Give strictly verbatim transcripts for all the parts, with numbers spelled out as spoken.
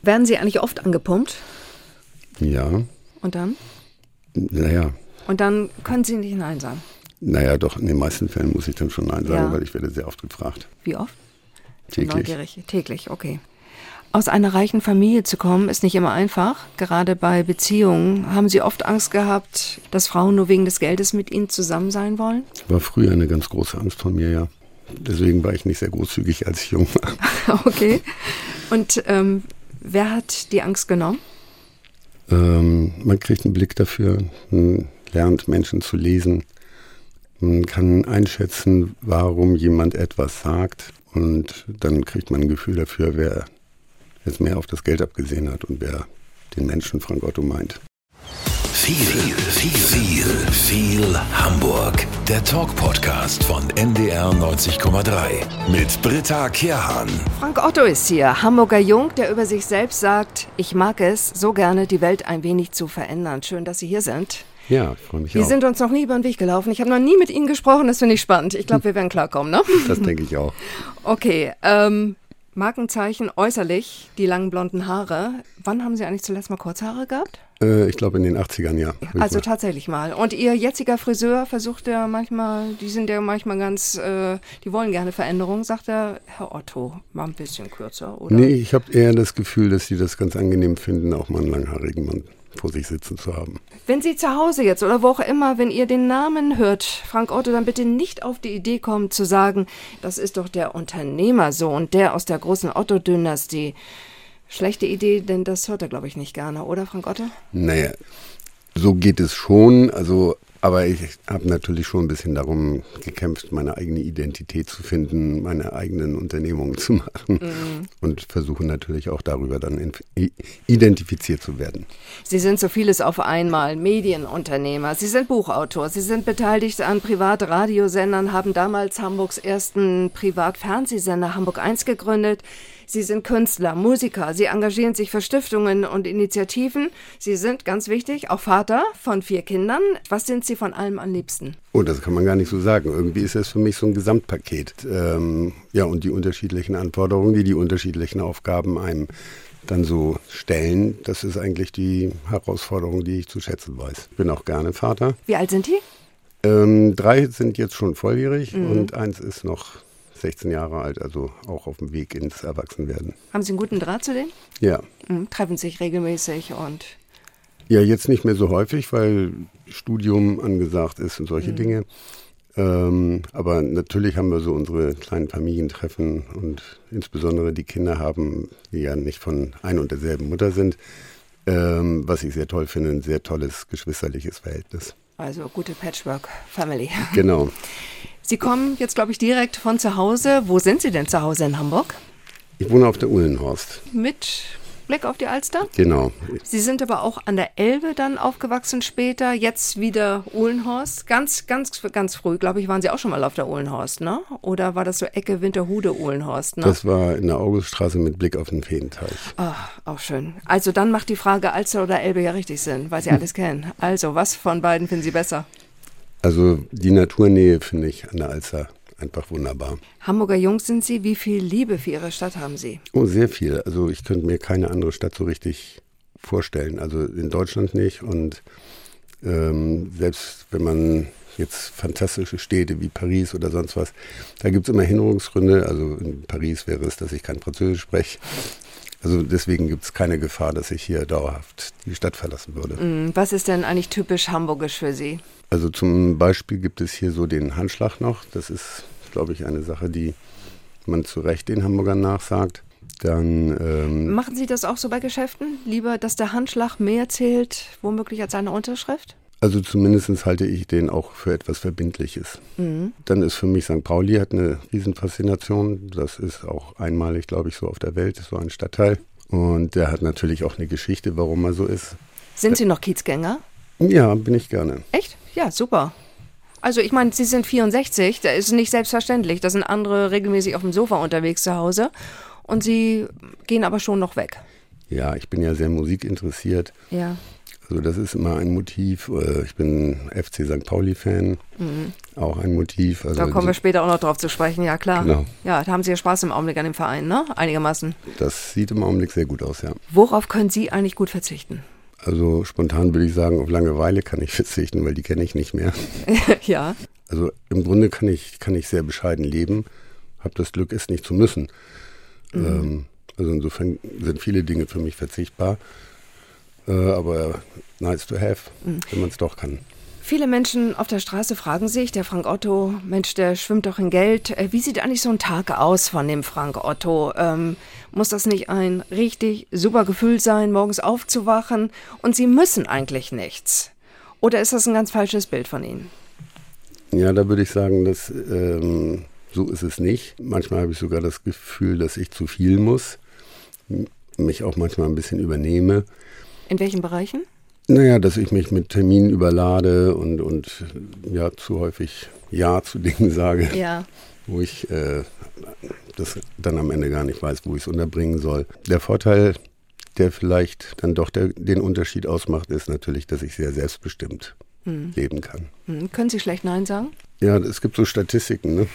Werden Sie eigentlich oft angepumpt? Ja. Und dann? Naja. Und dann können Sie nicht Nein sagen? Naja, doch, in den meisten Fällen muss ich dann schon Nein sagen, Ja. weil ich werde sehr oft gefragt. Wie oft? Täglich. Neugierig. Täglich, okay. Aus einer reichen Familie zu kommen, ist nicht immer einfach. Gerade bei Beziehungen. Haben Sie oft Angst gehabt, dass Frauen nur wegen des Geldes mit Ihnen zusammen sein wollen? War früher eine ganz große Angst von mir, ja. Deswegen war ich nicht sehr großzügig, als ich jung war. Okay. Und ähm, wer hat die Angst genommen? Ähm, man kriegt einen Blick dafür, man lernt Menschen zu lesen. Man kann einschätzen, warum jemand etwas sagt. Und dann kriegt man ein Gefühl dafür, wer jetzt mehr auf das Geld abgesehen hat und wer den Menschen Frank Otto meint. Viel, viel, viel, viel Hamburg. Der Talk-Podcast von N D R neunzig Komma drei mit Britta Kehrhahn. Frank Otto ist hier, Hamburger Jung, der über sich selbst sagt, ich mag es so gerne, die Welt ein wenig zu verändern. Schön, dass Sie hier sind. Ja, freue mich auch. Wir sind uns noch nie über den Weg gelaufen. Ich habe noch nie mit Ihnen gesprochen, das finde ich spannend. Ich glaube, wir werden klarkommen, ne? Das denke ich auch. Okay, ähm, Markenzeichen äußerlich, die langen blonden Haare. Wann haben Sie eigentlich zuletzt mal Kurzhaare gehabt? Äh, ich glaube in den achtzigern, ja. Also tatsächlich mal. Und Ihr jetziger Friseur versucht ja manchmal, die sind ja manchmal ganz, äh, die wollen gerne Veränderungen, sagt er, Herr Otto, mal ein bisschen kürzer, oder? Nee, ich habe eher das Gefühl, dass sie das ganz angenehm finden, auch mal einen langhaarigen Mann vor sich sitzen zu haben. Wenn Sie zu Hause jetzt oder wo auch immer, wenn ihr den Namen hört, Frank Otto, dann bitte nicht auf die Idee kommen zu sagen, das ist doch der Unternehmersohn, der aus der großen Otto-Dynastie. Schlechte Idee, denn das hört er, glaube ich, nicht gerne, oder Frank Otto? Naja, so geht es schon, also, aber ich habe natürlich schon ein bisschen darum gekämpft, meine eigene Identität zu finden, meine eigenen Unternehmungen zu machen mhm. und versuche natürlich auch darüber dann identifiziert zu werden. Sie sind so vieles auf einmal, Medienunternehmer, Sie sind Buchautor, Sie sind beteiligt an Privatradiosendern, haben damals Hamburgs ersten Privatfernsehsender Hamburg eins gegründet. Sie sind Künstler, Musiker, Sie engagieren sich für Stiftungen und Initiativen. Sie sind, ganz wichtig, auch Vater von vier Kindern. Was sind Sie von allem am liebsten? Oh, das kann man gar nicht so sagen. Irgendwie ist es für mich so ein Gesamtpaket. Ähm, ja, und die unterschiedlichen Anforderungen, die die unterschiedlichen Aufgaben einem dann so stellen, das ist eigentlich die Herausforderung, die ich zu schätzen weiß. Ich bin auch gerne Vater. Wie alt sind die? Ähm, drei sind jetzt schon volljährig Mhm. und eins ist noch sechzehn Jahre alt, also auch auf dem Weg ins Erwachsenwerden. Haben Sie einen guten Draht zu denen? Ja. Mhm, treffen sich regelmäßig und... Ja, jetzt nicht mehr so häufig, weil Studium angesagt ist und solche mhm. Dinge. Ähm, aber natürlich haben wir so unsere kleinen Familientreffen und insbesondere die Kinder haben, die ja nicht von ein und derselben Mutter sind, ähm, was ich sehr toll finde, ein sehr tolles geschwisterliches Verhältnis. Also gute Patchwork-Family. Genau. Sie kommen jetzt, glaube ich, direkt von zu Hause. Wo sind Sie denn zu Hause in Hamburg? Ich wohne auf der Uhlenhorst. Mit Blick auf die Alster? Genau. Sie sind aber auch an der Elbe dann aufgewachsen später, jetzt wieder Uhlenhorst. Ganz, ganz, ganz früh, glaube ich, waren Sie auch schon mal auf der Uhlenhorst, ne? Oder war das so Ecke Winterhude-Uhlenhorst, ne? Das war in der Auguststraße mit Blick auf den Feenteich. Ach, auch schön. Also dann macht die Frage Alster oder Elbe ja richtig Sinn, weil Sie alles kennen. Also, was von beiden finden Sie besser? Also die Naturnähe finde ich an der Alster einfach wunderbar. Hamburger Jungs sind Sie. Wie viel Liebe für Ihre Stadt haben Sie? Oh, sehr viel. Also ich könnte mir keine andere Stadt so richtig vorstellen. Also in Deutschland nicht. Und ähm, selbst wenn man jetzt fantastische Städte wie Paris oder sonst was, da gibt es immer Hinderungsgründe. Also in Paris wäre es, dass ich kein Französisch spreche. Also deswegen gibt es keine Gefahr, dass ich hier dauerhaft die Stadt verlassen würde. Was ist denn eigentlich typisch hamburgisch für Sie? Also zum Beispiel gibt es hier so den Handschlag noch. Das ist, glaube ich, eine Sache, die man zu Recht den Hamburgern nachsagt. Dann ähm, machen Sie das auch so bei Geschäften? Lieber, dass der Handschlag mehr zählt, womöglich als eine Unterschrift? Also zumindest halte ich den auch für etwas Verbindliches. Mhm. Dann ist für mich Sankt Pauli hat eine Riesenfaszination. Das ist auch einmalig, glaube ich, so auf der Welt, so ein Stadtteil. Und der hat natürlich auch eine Geschichte, warum er so ist. Sind Sie noch Kiezgänger? Ja, bin ich gerne. Echt? Ja, super. Also ich meine, Sie sind vierundsechzig, das ist nicht selbstverständlich. Da sind andere regelmäßig auf dem Sofa unterwegs zu Hause und Sie gehen aber schon noch weg. Ja, ich bin ja sehr musikinteressiert. Ja. Also das ist immer ein Motiv. Ich bin F C Sankt Pauli-Fan, mhm. auch ein Motiv. Also da kommen wir später auch noch drauf zu sprechen, ja klar. Genau. Ja, da haben Sie ja Spaß im Augenblick an dem Verein, ne? Einigermaßen. Das sieht im Augenblick sehr gut aus, ja. Worauf können Sie eigentlich gut verzichten? Also spontan würde ich sagen, auf Langeweile kann ich verzichten, weil die kenne ich nicht mehr. Ja. Also im Grunde kann ich, kann ich sehr bescheiden leben, habe das Glück, es nicht zu müssen. Mhm. Ähm, also insofern sind viele Dinge für mich verzichtbar. Äh, aber nice to have, mhm. wenn man es doch kann. Viele Menschen auf der Straße fragen sich, der Frank Otto, Mensch, der schwimmt doch in Geld. Äh, wie sieht eigentlich so ein Tag aus von dem Frank Otto? Ähm, muss das nicht ein richtig super Gefühl sein, morgens aufzuwachen? Und Sie müssen eigentlich nichts. Oder ist das ein ganz falsches Bild von Ihnen? Ja, da würde ich sagen, dass, ähm, so ist es nicht. Manchmal habe ich sogar das Gefühl, dass ich zu viel muss, mich auch manchmal ein bisschen übernehme. In welchen Bereichen? Naja, dass ich mich mit Terminen überlade und, und ja, zu häufig Ja zu Dingen sage, ja. wo ich äh, das dann am Ende gar nicht weiß, wo ich es unterbringen soll. Der Vorteil, der vielleicht dann doch der, den Unterschied ausmacht, ist natürlich, dass ich sehr selbstbestimmt hm. leben kann. Hm. Können Sie schlecht Nein sagen? Ja, es gibt so Statistiken, ne?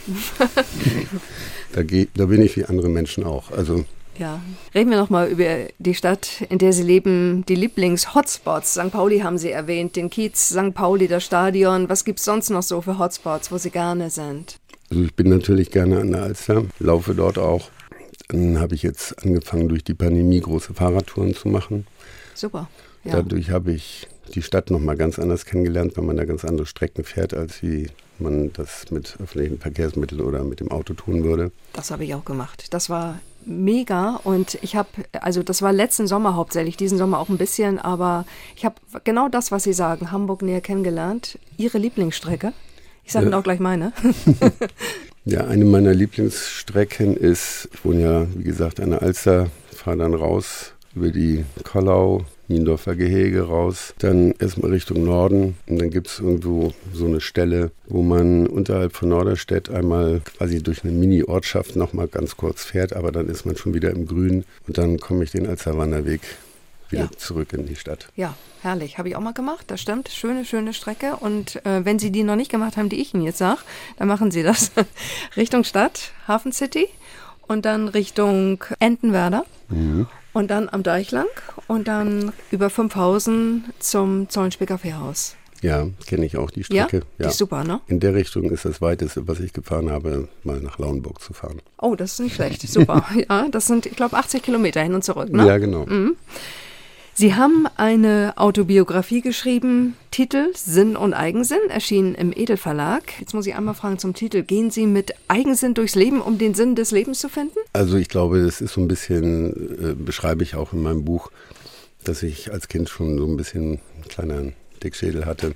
da, geh, da bin ich wie andere Menschen auch. Also ja, reden wir nochmal über die Stadt, in der Sie leben, die Lieblings-Hotspots. Sankt Pauli haben Sie erwähnt, den Kiez, Sankt Pauli, das Stadion. Was gibt es sonst noch so für Hotspots, wo Sie gerne sind? Also ich bin natürlich gerne an der Alster, laufe dort auch. Dann habe ich jetzt angefangen, durch die Pandemie große Fahrradtouren zu machen. Super, ja. Dadurch habe ich die Stadt nochmal ganz anders kennengelernt, weil man da ganz andere Strecken fährt, als wie man das mit öffentlichen Verkehrsmitteln oder mit dem Auto tun würde. Das habe ich auch gemacht. Das war mega und ich habe, also das war letzten Sommer hauptsächlich, diesen Sommer auch ein bisschen, aber ich habe genau das, was Sie sagen, Hamburg näher kennengelernt. Ihre Lieblingsstrecke? Ich sage ja. Ihnen auch gleich meine. Ja, eine meiner Lieblingsstrecken ist, ich wohne ja, wie gesagt, an der Alster, fahre dann raus über die Kollau, Niendorfer Gehege raus, dann erstmal Richtung Norden und dann gibt es irgendwo so eine Stelle, wo man unterhalb von Norderstedt einmal quasi durch eine Mini-Ortschaft nochmal ganz kurz fährt, aber dann ist man schon wieder im Grün und dann komme ich den Alster Wanderweg wieder ja. zurück in die Stadt. Ja, herrlich. Habe ich auch mal gemacht, das stimmt. Schöne, schöne Strecke und äh, wenn Sie die noch nicht gemacht haben, die ich Ihnen jetzt sage, dann machen Sie das. Richtung Stadt, Hafen City und dann Richtung Entenwerder. Mhm. Und dann am Deich lang und dann über Fünfhausen zum Zollenspicker Fährhaus. Ja, kenne ich auch die Strecke. Ja, die ja. ist super, ne? In der Richtung ist das Weiteste, was ich gefahren habe, mal nach Lauenburg zu fahren. Oh, das ist nicht schlecht. Super. Ja, das sind, ich glaube, achtzig Kilometer hin und zurück, ne? Ja, genau. Mhm. Sie haben eine Autobiografie geschrieben, Titel Sinn und Eigensinn, erschienen im Edelverlag. Jetzt muss ich einmal fragen zum Titel. Gehen Sie mit Eigensinn durchs Leben, um den Sinn des Lebens zu finden? Also ich glaube, das ist so ein bisschen, äh, beschreibe ich auch in meinem Buch, dass ich als Kind schon so ein bisschen einen kleinen Dickschädel hatte.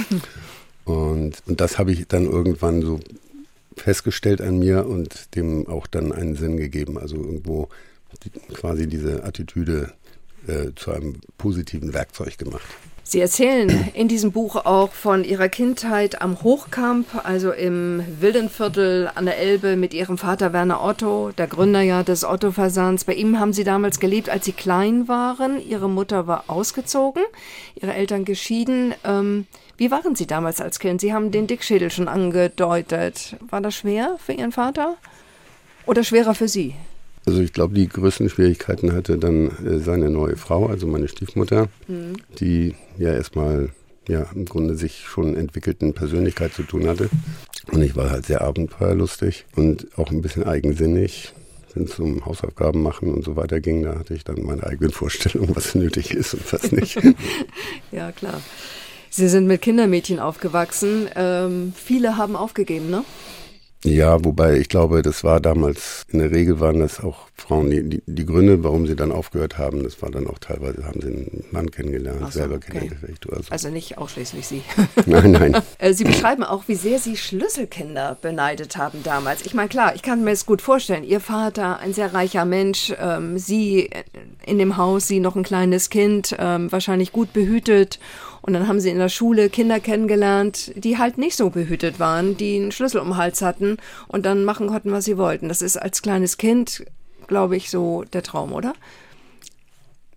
und, und das habe ich dann irgendwann so festgestellt an mir und dem auch dann einen Sinn gegeben. Also irgendwo die, quasi diese Attitüde zu einem positiven Werkzeug gemacht. Sie erzählen in diesem Buch auch von Ihrer Kindheit am Hochkamp, also im Wildenviertel an der Elbe mit Ihrem Vater Werner Otto, der Gründer ja des Otto-Versand. Bei ihm haben Sie damals gelebt, als Sie klein waren. Ihre Mutter war ausgezogen, Ihre Eltern geschieden. Ähm, wie waren Sie damals als Kind? Sie haben den Dickschädel schon angedeutet. War das schwer für Ihren Vater oder schwerer für Sie? Also ich glaube, die größten Schwierigkeiten hatte dann äh, seine neue Frau, also meine Stiefmutter, mhm. die ja erstmal ja, im Grunde sich schon entwickelten Persönlichkeit zu tun hatte. Und ich war halt sehr abenteuerlustig und auch ein bisschen eigensinnig. Wenn es um Hausaufgaben machen und so weiter ging, da hatte ich dann meine eigenen Vorstellungen, was nötig ist und was nicht. Ja, klar. Sie sind mit Kindermädchen aufgewachsen. Ähm, viele haben aufgegeben, ne? Ja, wobei ich glaube, das war damals, in der Regel waren das auch Frauen, die, die, die Gründe, warum sie dann aufgehört haben, das war dann auch teilweise, haben sie einen Mann kennengelernt, so, selber okay. kennengelernt oder so. Also nicht ausschließlich Sie. Nein, nein. Sie beschreiben auch, wie sehr Sie Schlüsselkinder beneidet haben damals. Ich meine, klar, ich kann mir es gut vorstellen, Ihr Vater, ein sehr reicher Mensch, ähm, Sie in dem Haus, Sie noch ein kleines Kind, ähm, wahrscheinlich gut behütet. Und dann haben Sie in der Schule Kinder kennengelernt, die halt nicht so behütet waren, die einen Schlüssel um den Hals hatten und dann machen konnten, was sie wollten. Das ist als kleines Kind, glaube ich, so der Traum, oder?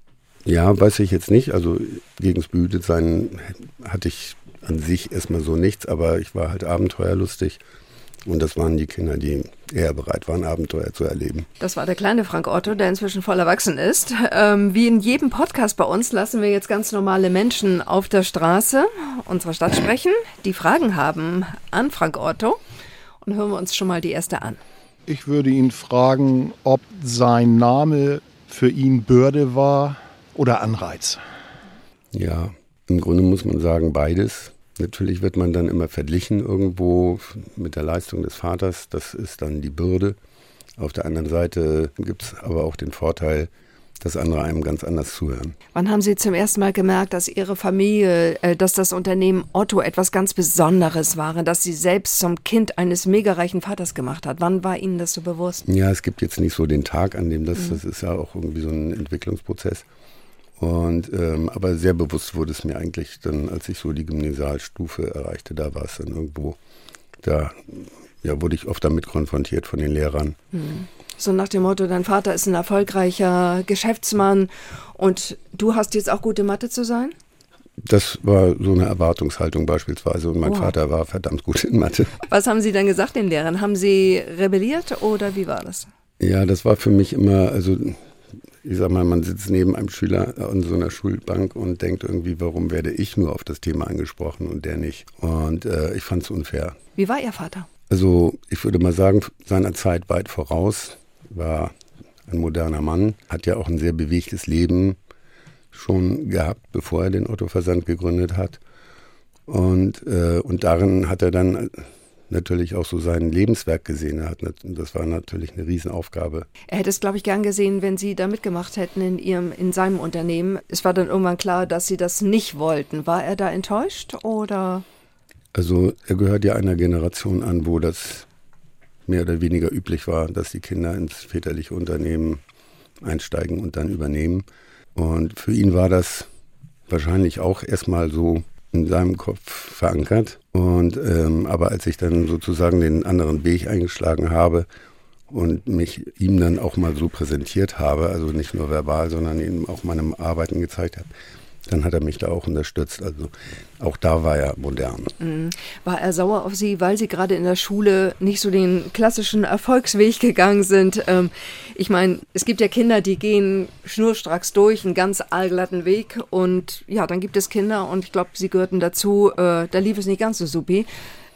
Ja, weiß ich jetzt nicht. Also gegens Behütetsein hatte ich an sich erstmal so nichts, aber ich war halt abenteuerlustig. Und das waren die Kinder, die eher bereit waren, Abenteuer zu erleben. Das war der kleine Frank Otto, der inzwischen voll erwachsen ist. Ähm, wie in jedem Podcast bei uns lassen wir jetzt ganz normale Menschen auf der Straße unserer Stadt sprechen, die Fragen haben an Frank Otto. Und hören wir uns schon mal die erste an. Ich würde ihn fragen, ob sein Name für ihn Bürde war oder Anreiz. Ja, im Grunde muss man sagen beides. Natürlich wird man dann immer verglichen irgendwo mit der Leistung des Vaters. Das ist dann die Bürde. Auf der anderen Seite gibt es aber auch den Vorteil, dass andere einem ganz anders zuhören. Wann haben Sie zum ersten Mal gemerkt, dass Ihre Familie, äh, dass das Unternehmen Otto etwas ganz Besonderes war, dass Sie selbst zum Kind eines megareichen Vaters gemacht hat? Wann war Ihnen das so bewusst? Ja, es gibt jetzt nicht so den Tag, an dem das, mhm. das ist ja auch irgendwie so ein Entwicklungsprozess. Und ähm, aber sehr bewusst wurde es mir eigentlich dann, als ich so die Gymnasialstufe erreichte, da war es dann irgendwo, da ja, wurde ich oft damit konfrontiert von den Lehrern. Mhm. So nach dem Motto, dein Vater ist ein erfolgreicher Geschäftsmann und du hast jetzt auch gute Mathe zu sein? Das war so eine Erwartungshaltung beispielsweise und mein oh. Vater war verdammt gut in Mathe. Was haben Sie dann gesagt den Lehrern? Haben Sie rebelliert oder wie war das? Ja, das war für mich immer, also ich sag mal, man sitzt neben einem Schüler an so einer Schulbank und denkt irgendwie, warum werde ich nur auf das Thema angesprochen und der nicht? Und äh, ich fand es unfair. Wie war Ihr Vater? Also ich würde mal sagen, seiner Zeit weit voraus, war ein moderner Mann, hat ja auch ein sehr bewegtes Leben schon gehabt, bevor er den Otto-Versand gegründet hat. Und, äh, und darin hat er dann natürlich auch so sein Lebenswerk gesehen. Er hat, das war natürlich eine Riesenaufgabe. Er hätte es, glaube ich, gern gesehen, wenn Sie da mitgemacht hätten in ihrem, in seinem Unternehmen. Es war dann irgendwann klar, dass Sie das nicht wollten. War er da enttäuscht oder? Also er gehört ja einer Generation an, wo das mehr oder weniger üblich war, dass die Kinder ins väterliche Unternehmen einsteigen und dann übernehmen. Und für ihn war das wahrscheinlich auch erstmal so in seinem Kopf verankert. Und ähm, aber als ich dann sozusagen den anderen Weg eingeschlagen habe und mich ihm dann auch mal so präsentiert habe, also nicht nur verbal, sondern ihm auch meinem Arbeiten gezeigt habe, dann hat er mich da auch unterstützt. Also auch da war er modern. Mhm. War er sauer auf Sie, weil Sie gerade in der Schule nicht so den klassischen Erfolgsweg gegangen sind? Ähm, ich meine, es gibt ja Kinder, die gehen schnurstracks durch, einen ganz allglatten Weg. Und ja, dann gibt es Kinder, und ich glaube, Sie gehörten dazu, äh, da lief es nicht ganz so supi.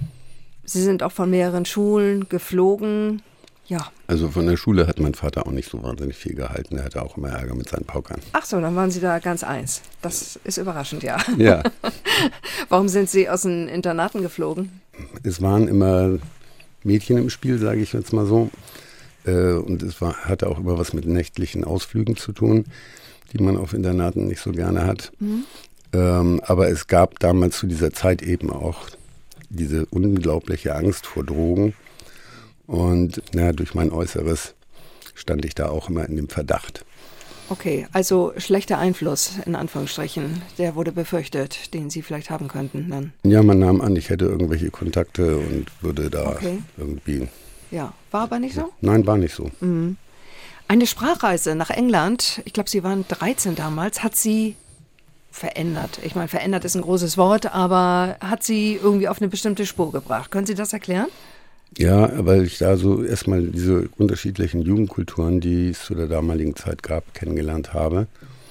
Sie sind auch von mehreren Schulen geflogen. Ja. Also von der Schule hat mein Vater auch nicht so wahnsinnig viel gehalten. Er hatte auch immer Ärger mit seinen Paukern. Ach so, dann waren Sie da ganz eins. Das ist überraschend, ja. Ja. Warum sind Sie aus den Internaten geflogen? Es waren immer Mädchen im Spiel, sage ich jetzt mal so. Und es war, hatte auch immer was mit nächtlichen Ausflügen zu tun, die man auf Internaten nicht so gerne hat. Mhm. Ähm, aber es gab damals zu dieser Zeit eben auch diese unglaubliche Angst vor Drogen. Und na, durch mein Äußeres stand ich da auch immer in dem Verdacht. Okay, also schlechter Einfluss, in Anführungsstrichen, der wurde befürchtet, den Sie vielleicht haben könnten dann. Ja, man nahm an, ich hätte irgendwelche Kontakte und würde da okay. irgendwie... Ja, war aber nicht so? Nein, war nicht so. Mhm. Eine Sprachreise nach England, ich glaube, Sie waren dreizehn damals, hat Sie verändert. Ich meine, verändert ist ein großes Wort, aber hat Sie irgendwie auf eine bestimmte Spur gebracht. Können Sie das erklären? Ja, weil ich da so erstmal diese unterschiedlichen Jugendkulturen, die es zu der damaligen Zeit gab, kennengelernt habe.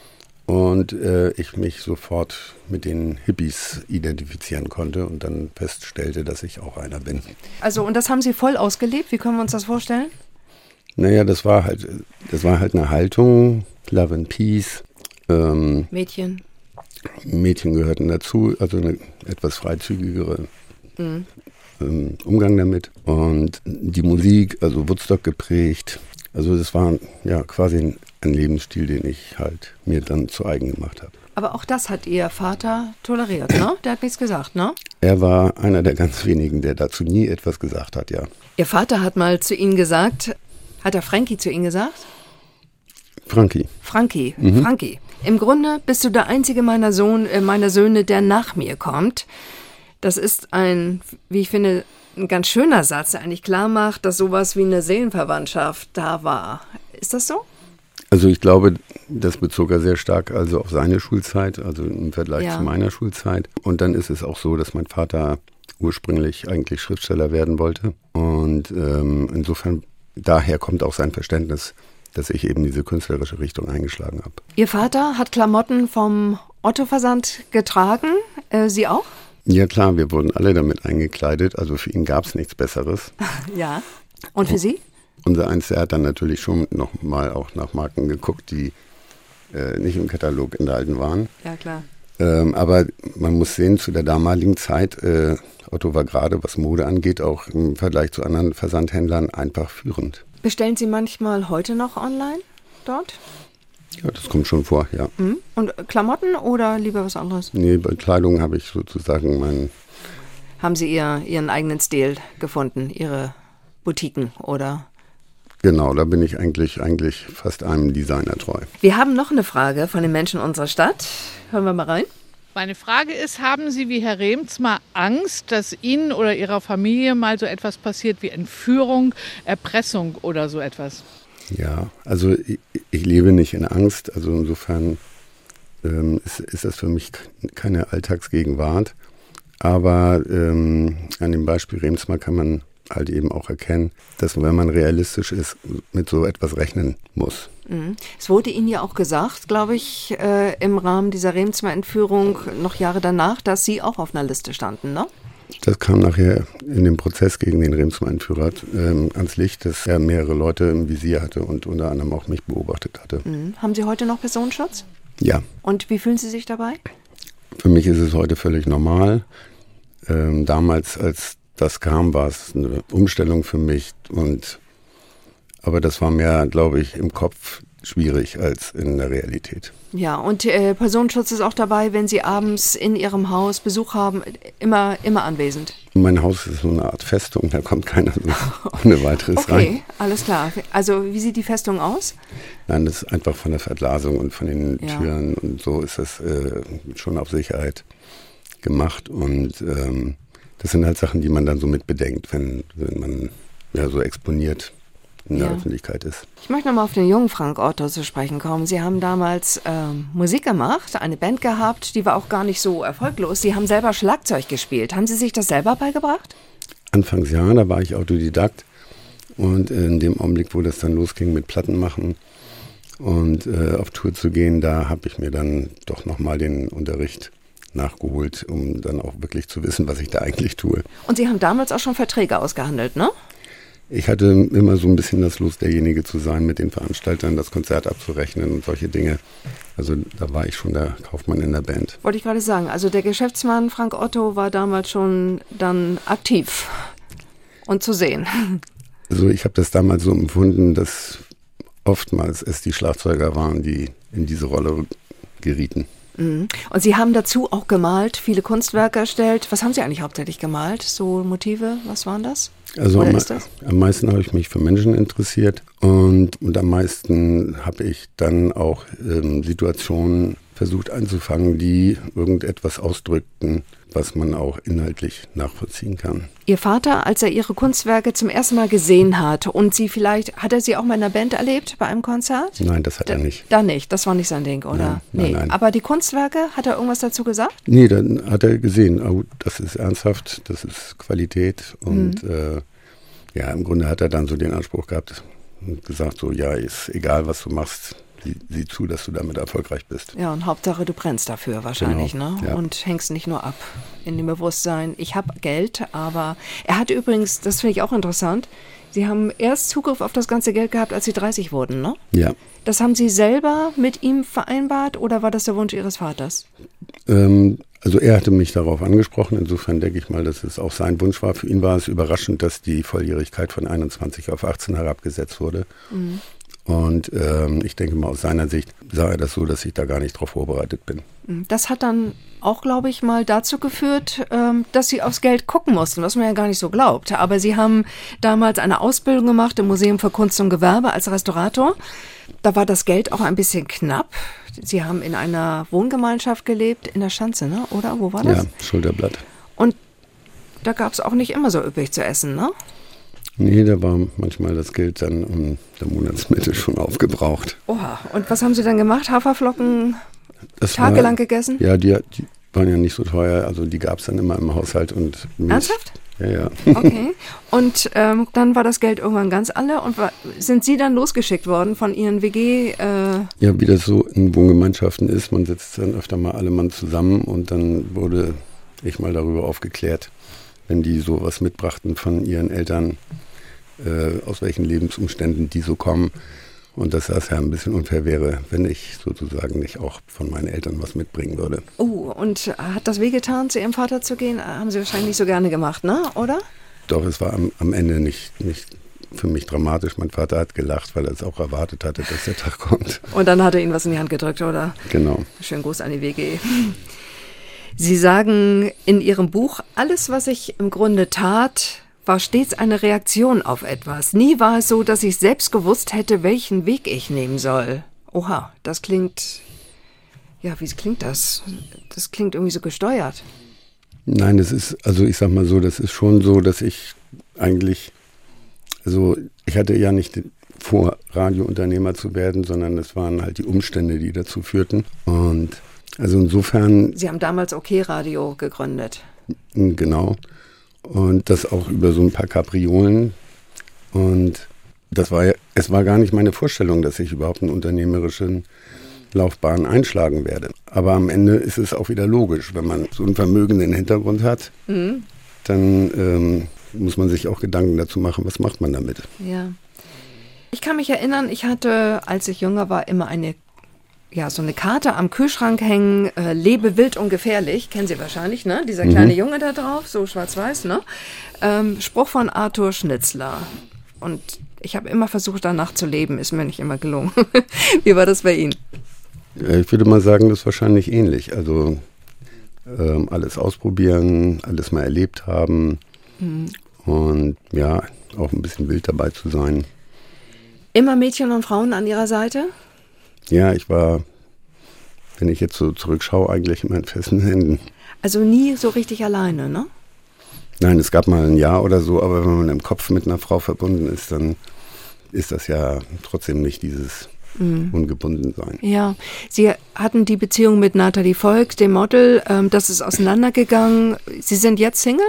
Und äh, ich mich sofort mit den Hippies identifizieren konnte und dann feststellte, dass ich auch einer bin. Also, und das haben Sie voll ausgelebt? Wie können wir uns das vorstellen? Naja, das war halt, das war halt eine Haltung, Love and Peace. Ähm, Mädchen. Mädchen gehörten dazu, also eine etwas freizügigere mhm. ähm, Umgang damit. Und die Musik, also Woodstock geprägt. Also das war ja quasi ein, ein Lebensstil, den ich halt mir dann zu eigen gemacht habe. Aber auch das hat Ihr Vater toleriert, ne? Der hat nichts gesagt, ne? Er war einer der ganz wenigen, der dazu nie etwas gesagt hat, ja. Ihr Vater hat mal zu Ihnen gesagt, hat er Frankie zu Ihnen gesagt? Frankie. Frankie, mhm. Frankie. Im Grunde bist du der einzige meiner, Sohn, äh, meiner Söhne, der nach mir kommt. Das ist ein, wie ich finde, ein ganz schöner Satz, der eigentlich klar macht, dass sowas wie eine Seelenverwandtschaft da war. Ist das so? Also ich glaube, das bezog er sehr stark also auf seine Schulzeit, also im Vergleich Ja. zu meiner Schulzeit. Und dann ist es auch so, dass mein Vater ursprünglich eigentlich Schriftsteller werden wollte. Und ähm, insofern, daher kommt auch sein Verständnis, dass ich eben diese künstlerische Richtung eingeschlagen habe. Ihr Vater hat Klamotten vom Otto-Versand getragen, äh, Sie auch? Ja klar, wir wurden alle damit eingekleidet, also für ihn gab es nichts Besseres. Ja. Und für Sie? Unser Eins, der hat dann natürlich schon nochmal auch nach Marken geguckt, die äh, nicht im Katalog enthalten waren. Ja, klar. Ähm, aber man muss sehen, zu der damaligen Zeit, äh, Otto war gerade, was Mode angeht, auch im Vergleich zu anderen Versandhändlern einfach führend. Bestellen Sie manchmal heute noch online dort? Ja, das kommt schon vor, ja. Mhm. Und Klamotten oder lieber was anderes? Nee, bei Kleidung habe ich sozusagen meinen... Haben Sie ihr, Ihren eigenen Stil gefunden, Ihre Boutiquen oder... Genau, da bin ich eigentlich, eigentlich fast einem Designer treu. Wir haben noch eine Frage von den Menschen unserer Stadt. Hören wir mal rein. Meine Frage ist, haben Sie wie Herr Rems mal Angst, dass Ihnen oder Ihrer Familie mal so etwas passiert wie Entführung, Erpressung oder so etwas? Ja, also ich, ich lebe nicht in Angst, also insofern ähm, ist, ist das für mich keine Alltagsgegenwart. Aber ähm, an dem Beispiel Remsmar kann man halt eben auch erkennen, dass wenn man realistisch ist, mit so etwas rechnen muss. Mhm. Es wurde Ihnen ja auch gesagt, glaube ich, äh, im Rahmen dieser Remsmar-Entführung noch Jahre danach, dass Sie auch auf einer Liste standen, ne? Das kam nachher in dem Prozess gegen den Remsmar-Entführer ähm, ans Licht, dass er mehrere Leute im Visier hatte und unter anderem auch mich beobachtet hatte. Mhm. Haben Sie heute noch Personenschutz? Ja. Und wie fühlen Sie sich dabei? Für mich ist es heute völlig normal. Ähm, damals, als das kam, war es eine Umstellung für mich. Und, aber das war mehr, glaube ich, im Kopf schwierig als in der Realität. Ja, und äh, Personenschutz ist auch dabei, wenn Sie abends in Ihrem Haus Besuch haben, immer, immer anwesend. Mein Haus ist so eine Art Festung, da kommt keiner so ohne weiteres okay, rein. Okay, alles klar. Also wie sieht die Festung aus? Nein, das ist einfach von der Verglasung und von den Ja. Türen und so ist das äh, schon auf Sicherheit gemacht. Und ähm, das sind halt Sachen, die man dann so mit bedenkt, wenn, wenn man ja so exponiert in der Ja. Öffentlichkeit ist. Ich möchte nochmal auf den jungen Frank Otto zu sprechen kommen. Sie haben damals ähm, Musik gemacht, eine Band gehabt, die war auch gar nicht so erfolglos. Sie haben selber Schlagzeug gespielt. Haben Sie sich das selber beigebracht? Anfangs ja, da war ich Autodidakt und in dem Augenblick, wo das dann losging mit Platten machen und äh, auf Tour zu gehen, da habe ich mir dann doch nochmal den Unterricht nachgeholt, um dann auch wirklich zu wissen, was ich da eigentlich tue. Und Sie haben damals auch schon Verträge ausgehandelt, ne? Ich hatte immer so ein bisschen das Lust, derjenige zu sein, mit den Veranstaltern das Konzert abzurechnen und solche Dinge. Also da war ich schon der Kaufmann in der Band. Wollte ich gerade sagen. Also der Geschäftsmann Frank Otto war damals schon dann aktiv und zu sehen. Also ich habe das damals so empfunden, dass oftmals es die Schlagzeuger waren, die in diese Rolle gerieten. Mhm. Und Sie haben dazu auch gemalt, viele Kunstwerke erstellt. Was haben Sie eigentlich hauptsächlich gemalt? So Motive, was waren das? Also Oder am, ist das? am meisten habe ich mich für Menschen interessiert und, und am meisten habe ich dann auch ähm, Situationen versucht einzufangen, die irgendetwas ausdrückten, was man auch inhaltlich nachvollziehen kann. Ihr Vater, als er Ihre Kunstwerke zum ersten Mal gesehen hat und Sie vielleicht, hat er Sie auch mal in der Band erlebt, bei einem Konzert? Nein, das hat da, er nicht. Da nicht, das war nicht sein Ding, oder? Nein, nein, nee. nein. Aber die Kunstwerke, hat er irgendwas dazu gesagt? Nee, dann hat er gesehen, oh, das ist ernsthaft, das ist Qualität und mhm. äh, ja, im Grunde hat er dann so den Anspruch gehabt und gesagt so, ja, ist egal, was du machst, sieh, sieh zu, dass du damit erfolgreich bist. Ja, und Hauptsache, du brennst dafür wahrscheinlich, Genau, ne? ja. Und hängst nicht nur ab in dem Bewusstsein, ich habe Geld, aber er hat übrigens, das finde ich auch interessant, Sie haben erst Zugriff auf das ganze Geld gehabt, als Sie dreißig wurden, ne? Ja. Das haben Sie selber mit ihm vereinbart oder war das der Wunsch Ihres Vaters? Ähm, also er hatte mich darauf angesprochen, insofern denke ich mal, dass es auch sein Wunsch war. Für ihn war es überraschend, dass die Volljährigkeit von einundzwanzig auf achtzehn herabgesetzt wurde. Mhm. Und ähm, ich denke mal, aus seiner Sicht sah er das so, dass ich da gar nicht drauf vorbereitet bin. Das hat dann auch, glaube ich, mal dazu geführt, ähm, dass Sie aufs Geld gucken mussten, was man ja gar nicht so glaubt. Aber Sie haben damals eine Ausbildung gemacht im Museum für Kunst und Gewerbe als Restaurator. Da war das Geld auch ein bisschen knapp. Sie haben in einer Wohngemeinschaft gelebt, in der Schanze, ne? Oder wo war das? Ja, Schulterblatt. Und da gab es auch nicht immer so üppig zu essen, ne? Nee, da war manchmal das Geld dann um der Monatsmitte schon aufgebraucht. Oha, und was haben Sie dann gemacht? Haferflocken Das tagelang war, gegessen? Ja, die, die waren ja nicht so teuer, also die gab es dann immer im Haushalt. Und Milch. Ernsthaft? Ja, ja. Okay. Und ähm, dann war das Geld irgendwann ganz alle und war, sind Sie dann losgeschickt worden von Ihren W G? Äh Ja, wie das so in Wohngemeinschaften ist, man sitzt dann öfter mal alle Mann zusammen und dann wurde ich mal darüber aufgeklärt, wenn die sowas mitbrachten von ihren Eltern, äh, aus welchen Lebensumständen die so kommen. Und dass das ja ein bisschen unfair wäre, wenn ich sozusagen nicht auch von meinen Eltern was mitbringen würde. Oh, und hat das wehgetan, zu Ihrem Vater zu gehen? Haben Sie wahrscheinlich nicht so gerne gemacht, ne? Oder? Doch, es war am, am Ende nicht, nicht für mich dramatisch. Mein Vater hat gelacht, weil er es auch erwartet hatte, dass der Tag kommt. Und dann hat er Ihnen was in die Hand gedrückt, oder? Genau. Schönen Gruß an die W G. Sie sagen in Ihrem Buch, alles, was ich im Grunde tat, war stets eine Reaktion auf etwas. Nie war es so, dass ich selbst gewusst hätte, welchen Weg ich nehmen soll. Oha, das klingt... Ja, wie klingt das? Das klingt irgendwie so gesteuert. Nein, das ist, also ich sag mal so, das ist schon so, dass ich eigentlich, also ich hatte ja nicht vor, Radiounternehmer zu werden, sondern es waren halt die Umstände, die dazu führten. Und also insofern... Sie haben damals OK Radio gegründet. Genau. Und das auch über so ein paar Kapriolen. Und das war ja, es war gar nicht meine Vorstellung, dass ich überhaupt einen unternehmerischen Laufbahn einschlagen werde. Aber am Ende ist es auch wieder logisch, wenn man so einen vermögenden Hintergrund hat, mhm. dann ähm, muss man sich auch Gedanken dazu machen, was macht man damit. Ja. Ich kann mich erinnern, ich hatte, als ich jünger war, immer eine Ja, so eine Karte am Kühlschrank hängen, äh, lebe wild und gefährlich, kennen Sie wahrscheinlich, ne? Dieser kleine mhm. Junge da drauf, so schwarz-weiß, ne? Ähm, Spruch von Arthur Schnitzler. Und ich habe immer versucht, danach zu leben, ist mir nicht immer gelungen. Wie war das bei Ihnen? Ich würde mal sagen, das ist wahrscheinlich ähnlich. Also ähm, alles ausprobieren, alles mal erlebt haben mhm. und ja, auch ein bisschen wild dabei zu sein. Immer Mädchen und Frauen an Ihrer Seite? Ja, ich war, wenn ich jetzt so zurückschaue, eigentlich immer in festen Händen. Also nie so richtig alleine, ne? Nein, es gab mal ein Jahr oder so, aber wenn man im Kopf mit einer Frau verbunden ist, dann ist das ja trotzdem nicht dieses mhm. Ungebundensein. Ja, Sie hatten die Beziehung mit Nathalie Volk, dem Model, ähm, das ist auseinandergegangen. Sie sind jetzt Single?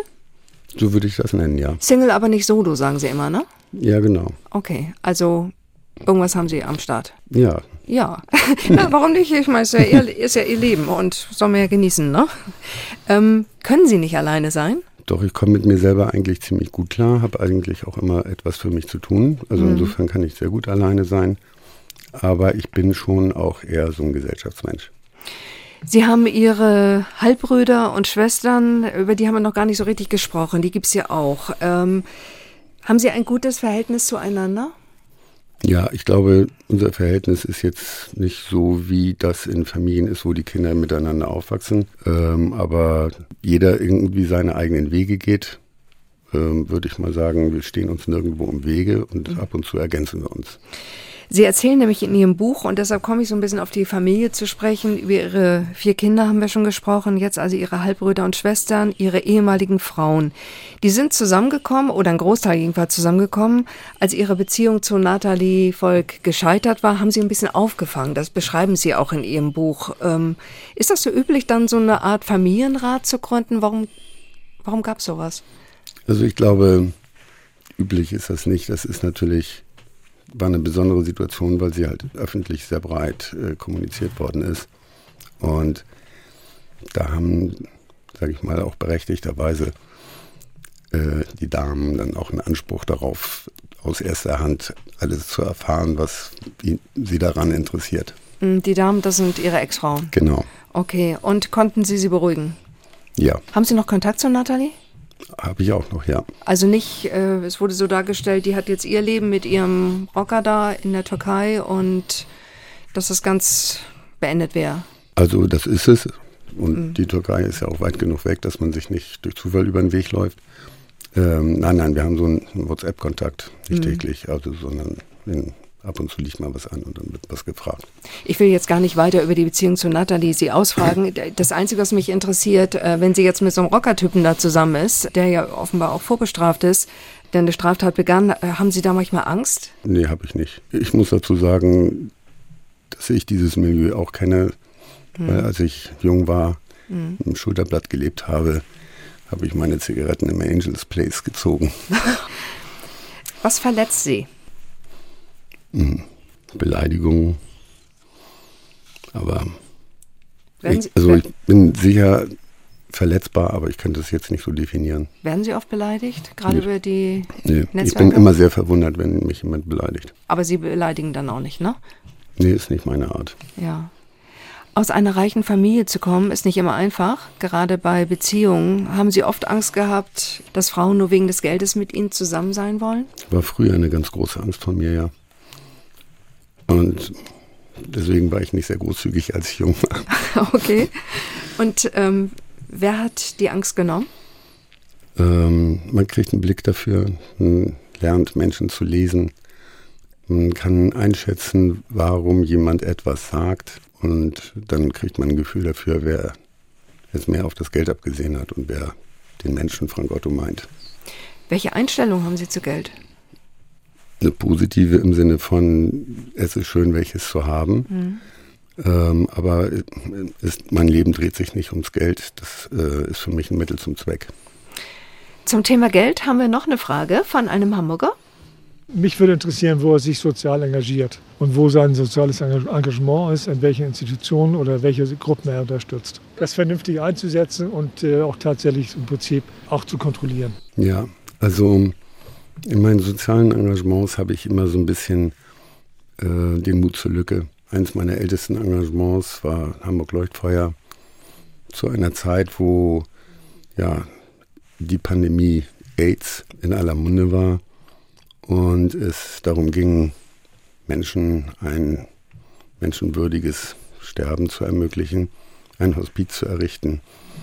So würde ich das nennen, ja. Single, aber nicht solo, sagen Sie immer, ne? Ja, genau. Okay, also irgendwas haben Sie am Start? Ja. Ja, na, warum nicht? Ich meine, es ist ja, ihr, ist ja Ihr Leben und soll man ja genießen, ne? Ähm, können Sie nicht alleine sein? Doch, ich komme mit mir selber eigentlich ziemlich gut klar, habe eigentlich auch immer etwas für mich zu tun. Also mhm. insofern kann ich sehr gut alleine sein. Aber ich bin schon auch eher so ein Gesellschaftsmensch. Sie haben Ihre Halbbrüder und Schwestern, über die haben wir noch gar nicht so richtig gesprochen, die gibt es ja auch. Ähm, haben Sie ein gutes Verhältnis zueinander? Ja, ich glaube, unser Verhältnis ist jetzt nicht so, wie das in Familien ist, wo die Kinder miteinander aufwachsen. Ähm, aber jeder irgendwie seine eigenen Wege geht, ähm, würde ich mal sagen, wir stehen uns nirgendwo im Wege und mhm. ab und zu ergänzen wir uns. Sie erzählen nämlich in Ihrem Buch, und deshalb komme ich so ein bisschen auf die Familie zu sprechen, über Ihre vier Kinder haben wir schon gesprochen, jetzt also Ihre Halbbrüder und Schwestern, Ihre ehemaligen Frauen. Die sind zusammengekommen, oder ein Großteil jedenfalls zusammengekommen, als Ihre Beziehung zu Nathalie Volk gescheitert war, haben Sie ein bisschen aufgefangen. Das beschreiben Sie auch in Ihrem Buch. Ähm, ist das so üblich, dann so eine Art Familienrat zu gründen? Warum, warum gab es sowas? Also ich glaube, üblich ist das nicht. Das ist natürlich... war eine besondere Situation, weil sie halt öffentlich sehr breit äh, kommuniziert worden ist. Und da haben, sage ich mal, auch berechtigterweise äh, die Damen dann auch einen Anspruch darauf, aus erster Hand alles zu erfahren, was die, sie daran interessiert. Die Damen, das sind Ihre Ex-Frauen? Genau. Okay, und konnten Sie sie beruhigen? Ja. Haben Sie noch Kontakt zu Nathalie? Habe ich auch noch, ja. Also nicht, äh, es wurde so dargestellt, die hat jetzt ihr Leben mit ihrem Rocker da in der Türkei und dass das ganz beendet wäre. Also das ist es. Und mhm. die Türkei ist ja auch weit genug weg, dass man sich nicht durch Zufall über den Weg läuft. Ähm, nein, nein, wir haben so einen WhatsApp-Kontakt, nicht mhm. täglich, also, sondern in, ab und zu liegt mal was an und dann wird was gefragt. Ich will jetzt gar nicht weiter über die Beziehung zu Nathalie Sie ausfragen. Das Einzige, was mich interessiert, wenn sie jetzt mit so einem Rockertypen da zusammen ist, der ja offenbar auch vorbestraft ist, der eine Straftat begangen. Haben Sie da manchmal Angst? Nee, habe ich nicht. Ich muss dazu sagen, dass ich dieses Milieu auch kenne, mhm. weil als ich jung war, mhm. im Schulterblatt gelebt habe, habe ich meine Zigaretten im Angels Place gezogen. Was verletzt Sie? Mhm. Beleidigungen. Aber Werden ich, Sie, also ich bin sicher verletzbar, aber ich kann das jetzt nicht so definieren. Werden Sie oft beleidigt, gerade nee. über die nee. Netzwerke? Ich bin immer sehr verwundert, wenn mich jemand beleidigt. Aber Sie beleidigen dann auch nicht, ne? Nee, ist nicht meine Art. Ja. Aus einer reichen Familie zu kommen, ist nicht immer einfach. Gerade bei Beziehungen. Haben Sie oft Angst gehabt, dass Frauen nur wegen des Geldes mit Ihnen zusammen sein wollen? War früher eine ganz große Angst von mir, ja. Und deswegen war ich nicht sehr großzügig, als ich jung war. Okay. Und ähm, wer hat die Angst genommen? Ähm, man kriegt einen Blick dafür, man lernt Menschen zu lesen. Man kann einschätzen, warum jemand etwas sagt. Und dann kriegt man ein Gefühl dafür, wer jetzt mehr auf das Geld abgesehen hat und wer den Menschen Frank Otto meint. Welche Einstellung haben Sie zu Geld? Eine positive im Sinne von, es ist schön, welches zu haben. Mhm. Ähm, aber ist, mein Leben dreht sich nicht ums Geld. Das äh, ist für mich ein Mittel zum Zweck. Zum Thema Geld haben wir noch eine Frage von einem Hamburger. Mich würde interessieren, wo er sich sozial engagiert und wo sein soziales Engagement ist, in welchen Institutionen oder welche Gruppen er unterstützt. Das vernünftig einzusetzen und äh, auch tatsächlich im Prinzip auch zu kontrollieren. Ja, also in meinen sozialen Engagements habe ich immer so ein bisschen äh, den Mut zur Lücke. Eins meiner ältesten Engagements war Hamburg Leuchtfeuer zu einer Zeit, wo ja die Pandemie AIDS in aller Munde war und es darum ging, Menschen ein menschenwürdiges Sterben zu ermöglichen, ein Hospiz zu errichten.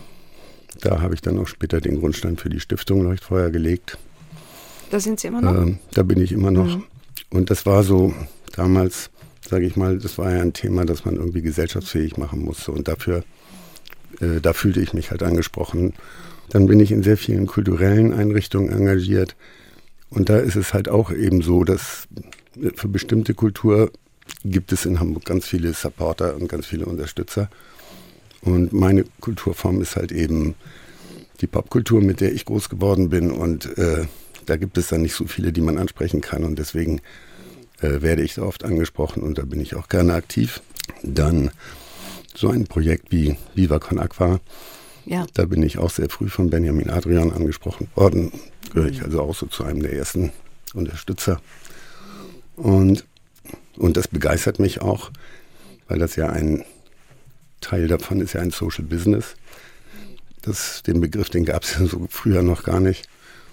Da habe ich dann auch später den Grundstein für die Stiftung Leuchtfeuer gelegt. Da sind Sie immer noch? Ähm, da bin ich immer noch. Mhm. Und das war so damals, sage ich mal, das war ja ein Thema, das man irgendwie gesellschaftsfähig machen musste. Und dafür, äh, da fühlte ich mich halt angesprochen. Dann bin ich in sehr vielen kulturellen Einrichtungen engagiert. Und da ist es halt auch eben so, dass für bestimmte Kultur gibt es in Hamburg ganz viele Supporter und ganz viele Unterstützer. Und meine Kulturform ist halt eben die Popkultur, mit der ich groß geworden bin. Und äh, da gibt es dann nicht so viele, die man ansprechen kann. Und deswegen äh, werde ich da oft angesprochen und da bin ich auch gerne aktiv. Dann so ein Projekt wie Viva Con Aqua. Ja. Da bin ich auch sehr früh von Benjamin Adrian angesprochen worden. Gehöre ich also auch so zu einem der ersten Unterstützer. Und, und das begeistert mich auch, weil das ja ein Teil davon ist ja ein Social Business. Das, den Begriff, den gab es ja so früher noch gar nicht.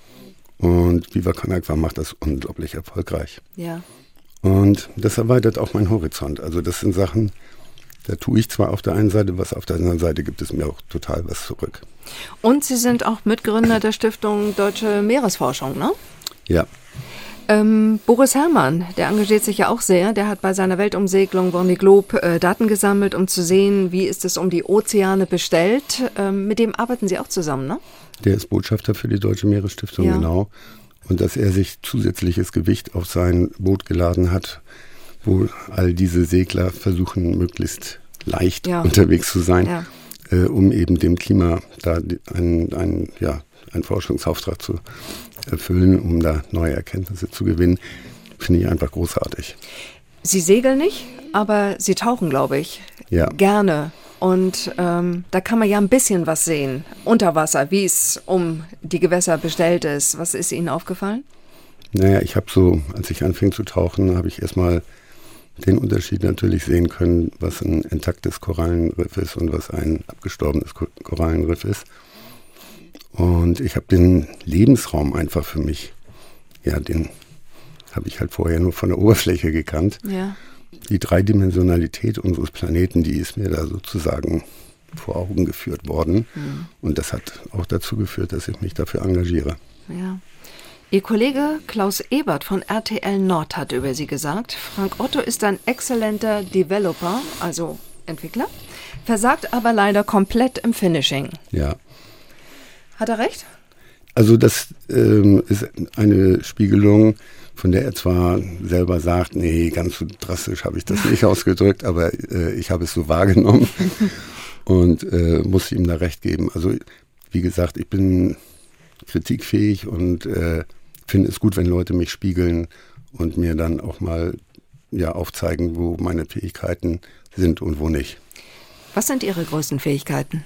Und Viva Con Aqua macht das unglaublich erfolgreich. Ja. Und das erweitert auch meinen Horizont. Also das sind Sachen, da tue ich zwar auf der einen Seite was, auf der anderen Seite gibt es mir auch total was zurück. Und Sie sind auch Mitgründer der Stiftung Deutsche Meeresforschung, ne? Ja. Ähm, Boris Herrmann, der engagiert sich ja auch sehr. Der hat bei seiner Weltumsegelung Vendée Globe äh, Daten gesammelt, um zu sehen, wie ist es um die Ozeane bestellt. Ähm, mit dem arbeiten Sie auch zusammen, ne? Der ist Botschafter für die Deutsche Meeresstiftung, ja. Genau. Und dass er sich zusätzliches Gewicht auf sein Boot geladen hat, wo all diese Segler versuchen, möglichst leicht ja. unterwegs zu sein, ja. äh, um eben dem Klima da einen, einen, ja, einen Forschungsauftrag zu erfüllen, um da neue Erkenntnisse zu gewinnen, finde ich einfach großartig. Sie segeln nicht, aber Sie tauchen, glaube ich, ja. gerne. Und ähm, da kann man ja ein bisschen was sehen, unter Wasser, wie es um die Gewässer bestellt ist. Was ist Ihnen aufgefallen? Naja, ich habe so, als ich anfing zu tauchen, habe ich erstmal den Unterschied natürlich sehen können, was ein intaktes Korallenriff ist und was ein abgestorbenes Korallenriff ist. Und ich habe den Lebensraum einfach für mich, ja, den habe ich halt vorher nur von der Oberfläche gekannt. Ja. Die Dreidimensionalität unseres Planeten, die ist mir da sozusagen vor Augen geführt worden. Mhm. Und das hat auch dazu geführt, dass ich mich dafür engagiere. Ja. Ihr Kollege Klaus Ebert von R T L Nord hat über Sie gesagt, Frank Otto ist ein exzellenter Developer, also Entwickler, versagt aber leider komplett im Finishing. Ja. Hat er recht? Also das ähm, ist eine Spiegelung, von der er zwar selber sagt, nee, ganz so drastisch habe ich das nicht ausgedrückt, aber äh, ich habe es so wahrgenommen und äh, muss ihm da recht geben. Also wie gesagt, ich bin kritikfähig und äh, finde es gut, wenn Leute mich spiegeln und mir dann auch mal ja, aufzeigen, wo meine Fähigkeiten sind und wo nicht. Was sind Ihre größten Fähigkeiten?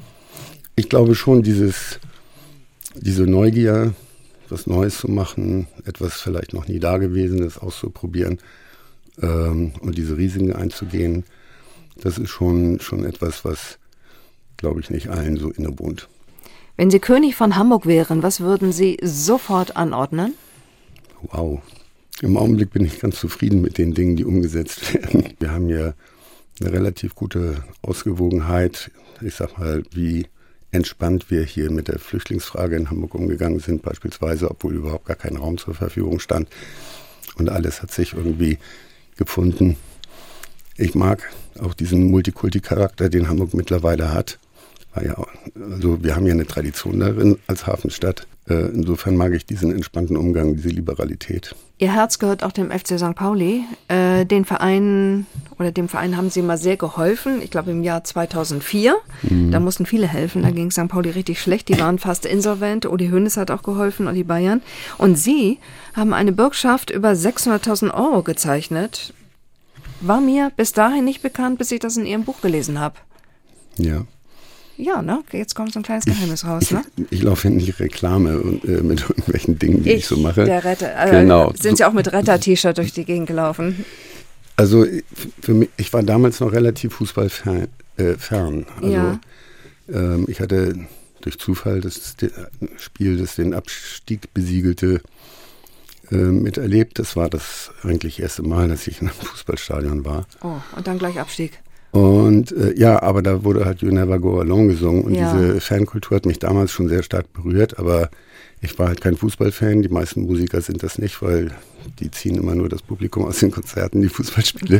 Ich glaube schon, dieses, diese Neugier, was Neues zu machen, etwas vielleicht noch nie Dagewesenes auszuprobieren ähm, und diese Risiken einzugehen, das ist schon, schon etwas, was, glaube ich, nicht allen so innewohnt. Wenn Sie König von Hamburg wären, was würden Sie sofort anordnen? Wow. Im Augenblick bin ich ganz zufrieden mit den Dingen, die umgesetzt werden. Wir haben ja eine relativ gute Ausgewogenheit. Ich sag mal, wie entspannt wir hier mit der Flüchtlingsfrage in Hamburg umgegangen sind, beispielsweise, obwohl überhaupt gar kein Raum zur Verfügung stand. Und alles hat sich irgendwie gefunden. Ich mag auch diesen Multikulti-Charakter, den Hamburg mittlerweile hat. Ja, also wir haben ja eine Tradition darin als Hafenstadt. Insofern mag ich diesen entspannten Umgang, diese Liberalität. Ihr Herz gehört auch dem F C Sankt Pauli. Äh, den Verein oder dem Verein haben Sie mal sehr geholfen. Ich glaube im Jahr zweitausendvier. Mhm. Da mussten viele helfen. Da ging Sankt Pauli richtig schlecht. Die waren fast insolvent. Uli Hoeneß hat auch geholfen und die Bayern. Und Sie haben eine Bürgschaft über sechshunderttausend Euro gezeichnet. War mir bis dahin nicht bekannt, bis ich das in Ihrem Buch gelesen habe. Ja. Ja, ne? Jetzt kommt so ein kleines Geheimnis raus, ne? Ich, ich laufe in die Reklame und, äh, mit irgendwelchen Dingen, die ich, ich so mache. Der Retter. Äh, genau. Sind Sie auch mit Retter-T-Shirt durch die Gegend gelaufen? Also für mich, ich war damals noch relativ fußballfern. Äh, fern. Also ja. ähm, ich hatte durch Zufall das Spiel, das den Abstieg besiegelte, äh, miterlebt. Das war das eigentlich erste Mal, dass ich in einem Fußballstadion war. Oh, und dann gleich Abstieg. Und äh, ja, aber da wurde halt You Never Go Alone gesungen und ja. diese Fankultur hat mich damals schon sehr stark berührt, aber ich war halt kein Fußballfan, die meisten Musiker sind das nicht, weil die ziehen immer nur das Publikum aus den Konzerten, die Fußballspiele.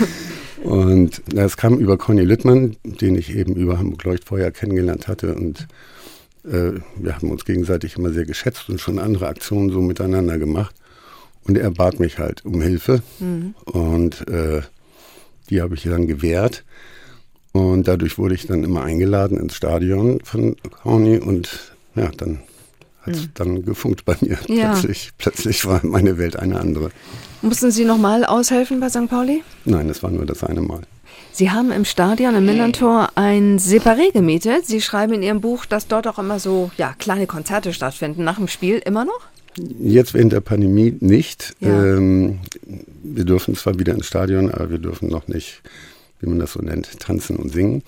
Und das kam über Conny Littmann, den ich eben über Hamburg Leuchtfeuer kennengelernt hatte und äh, wir haben uns gegenseitig immer sehr geschätzt und schon andere Aktionen so miteinander gemacht und er bat mich halt um Hilfe mhm. und äh, die habe ich dann gewährt und dadurch wurde ich dann immer eingeladen ins Stadion von Conny und ja, dann hat es mhm. dann gefunkt bei mir. Ja. Plötzlich, plötzlich war meine Welt eine andere. Mussten Sie nochmal aushelfen bei Sankt Pauli? Nein, das war nur das eine Mal. Sie haben im Stadion im Millantor ein Separé gemietet. Sie schreiben in Ihrem Buch, dass dort auch immer so ja, kleine Konzerte stattfinden. Nach dem Spiel immer noch? Jetzt während der Pandemie nicht. Ja. Ähm, wir dürfen zwar wieder ins Stadion, aber wir dürfen noch nicht, wie man das so nennt, tanzen und singen.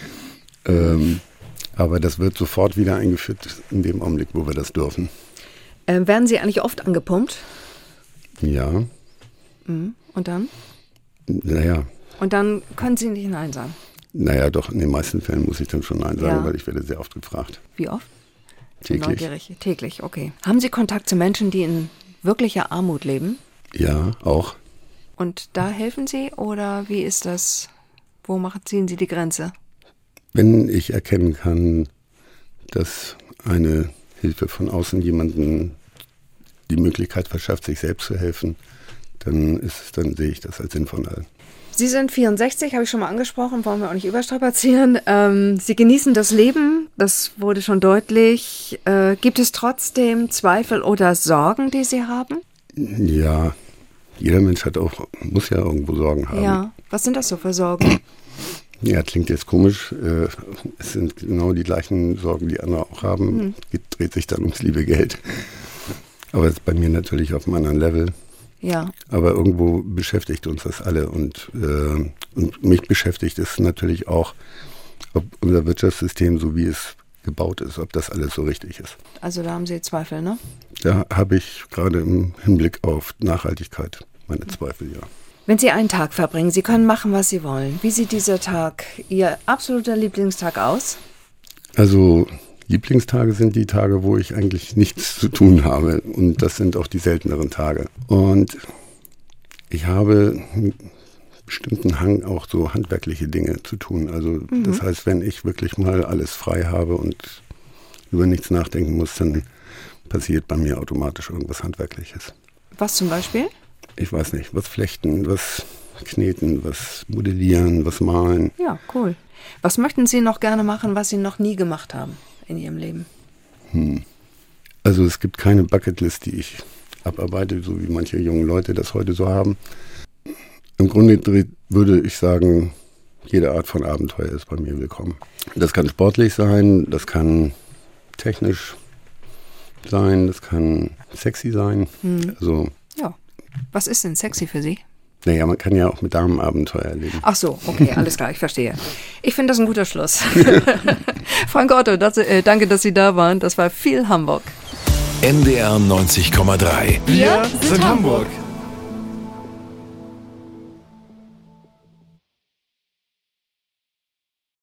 Ähm, aber das wird sofort wieder eingeführt in dem Augenblick, wo wir das dürfen. Ähm, werden Sie eigentlich oft angepumpt? Ja. Mhm. Und dann? Naja. Und dann können Sie nicht Nein sagen? Naja, doch, in den meisten Fällen muss ich dann schon Nein sagen, ja. weil ich werde sehr oft gefragt. Wie oft? Täglich. Neugierig. Täglich, okay. Haben Sie Kontakt zu Menschen, die in wirklicher Armut leben? Ja, auch. Und da helfen Sie oder wie ist das? Wo machen, ziehen Sie die Grenze? Wenn ich erkennen kann, dass eine Hilfe von außen jemanden die Möglichkeit verschafft, sich selbst zu helfen, dann, ist, dann sehe ich das als sinnvoll an. Sie sind vierundsechzig, habe ich schon mal angesprochen, wollen wir auch nicht überstrapazieren. Ähm, Sie genießen das Leben, das wurde schon deutlich. Äh, gibt es trotzdem Zweifel oder Sorgen, die Sie haben? Ja, jeder Mensch hat auch, muss ja irgendwo Sorgen haben. Ja, was sind das so für Sorgen? Ja, klingt jetzt komisch. Äh, es sind genau die gleichen Sorgen, die andere auch haben. Mhm. Es dreht sich dann ums liebe Geld. Aber es ist bei mir natürlich auf einem anderen Level. Ja. Aber irgendwo beschäftigt uns das alle und, äh, und mich beschäftigt es natürlich auch, ob unser Wirtschaftssystem, so wie es gebaut ist, ob das alles so richtig ist. Also da haben Sie Zweifel, ne? Da habe ich gerade im Hinblick auf Nachhaltigkeit meine Zweifel, ja. Wenn Sie einen Tag verbringen, Sie können machen, was Sie wollen. Wie sieht dieser Tag, Ihr absoluter Lieblingstag aus? Also Lieblingstage sind die Tage, wo ich eigentlich nichts zu tun habe. Und das sind auch die selteneren Tage. Und ich habe einen bestimmten Hang, auch so handwerkliche Dinge zu tun. Also mhm. das heißt, wenn ich wirklich mal alles frei habe und über nichts nachdenken muss, dann passiert bei mir automatisch irgendwas Handwerkliches. Was zum Beispiel? Ich weiß nicht, was flechten, was kneten, was modellieren, was malen. Ja, cool. Was möchten Sie noch gerne machen, was Sie noch nie gemacht haben in Ihrem Leben? Hm. Also es gibt keine Bucketlist, die ich abarbeite, so wie manche jungen Leute das heute so haben. Im Grunde würde ich sagen, jede Art von Abenteuer ist bei mir willkommen. Das kann sportlich sein, das kann technisch sein, das kann sexy sein. Hm. Also, ja. Was ist denn sexy für Sie? Naja, man kann ja auch mit Damen Abenteuer erleben. Ach so, okay, alles klar, ich verstehe. Ich finde das ein guter Schluss. Frank Otto, das, äh, danke, dass Sie da waren. Das war viel Hamburg. N D R neunzig Komma drei. Wir sind Hamburg.